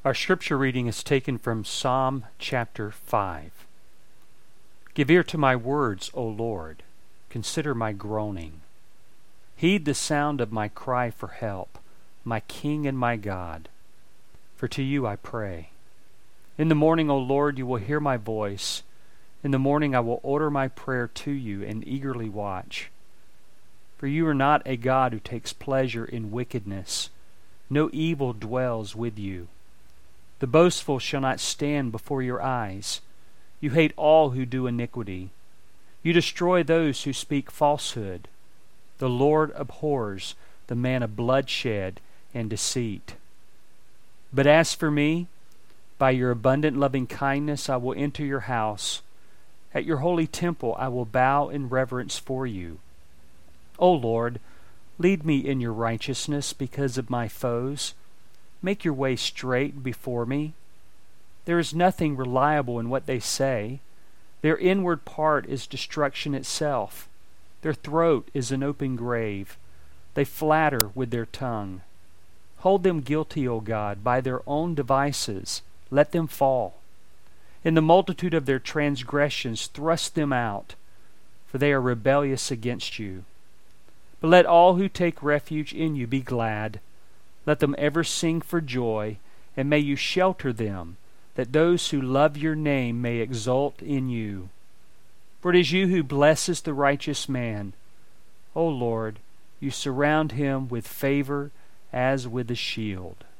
Our scripture reading is taken from Psalm chapter 5. Give ear to my words, O Lord. Consider my groaning. Heed the sound of my cry for help, my King and my God. For to you I pray. In the morning, O Lord, you will hear my voice. In the morning I will order my prayer to you and eagerly watch. For you are not a God who takes pleasure in wickedness. No evil dwells with you. The boastful shall not stand before your eyes. You hate all who do iniquity. You destroy those who speak falsehood. The Lord abhors the man of bloodshed and deceit. But as for me, by your abundant loving kindness I will enter your house. At your holy temple I will bow in reverence for you. O Lord, lead me in your righteousness because of my foes. Make your way straight before me. There is nothing reliable in what they say. Their inward part is destruction itself. Their throat is an open grave. They flatter with their tongue. Hold them guilty, O God, by their own devices. Let them fall. In the multitude of their transgressions, thrust them out, for they are rebellious against you. But let all who take refuge in you be glad. Let them ever sing for joy, and may you shelter them, that those who love your name may exult in you. For it is you who blesses the righteous man. O Lord, you surround him with favor as with a shield.